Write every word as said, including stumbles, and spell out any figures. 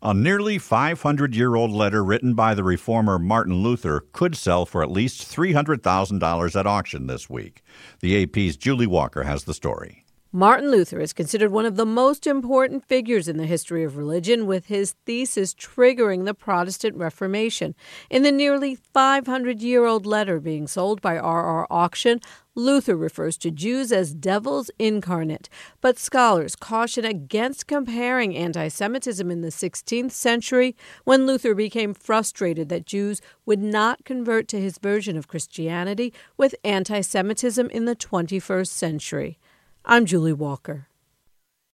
A nearly five hundred year old letter written by the reformer Martin Luther could sell for at least three hundred thousand dollars at auction this week. The A P's Julie Walker has the story. Martin Luther is considered one of the most important figures in the history of religion, with his thesis triggering the Protestant Reformation. In the nearly five hundred year old letter being sold by R R Auction, Luther refers to Jews as devils incarnate, but scholars caution against comparing anti-Semitism in the sixteenth century, when Luther became frustrated that Jews would not convert to his version of Christianity, with anti-Semitism in the twenty-first century. I'm Julie Walker.